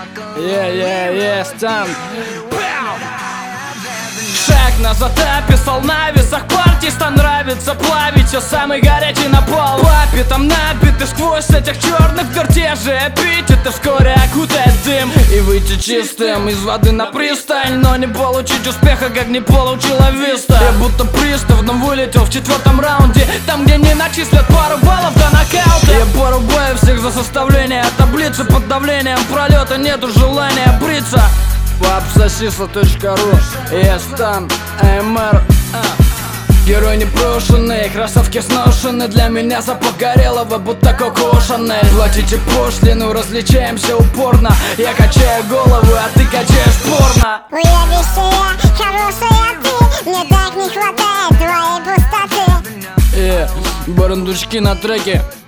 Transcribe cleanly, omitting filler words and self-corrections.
Стан. Шаг назад описал на весах партиста. Нравится плавить, все самый горячий напал. Папе там набиты сквозь этих черных вертежей эпитеты вскоре окутает дым. И выйти чистым из воды на пристань, но не получить успеха, как не получила Виста. Я будто пристав, но вылетел в 4-м раунде, там, где не начислят пару баллов до нокаута. Я порубаю всех за составление таблицы под давлением пролета, нету желания бриться. Попсосиса.ру. Я Стан, АМР. Герой непрошенный, кроссовки сношены. Для меня запах горелого, будто Коко Шанель. Платите пошлину, различаемся упорно. Я качаю голову, а ты качаешь порно. Уебищая, хорошая ты, мне так не хватает твоей пустоты. Барандучки на треке.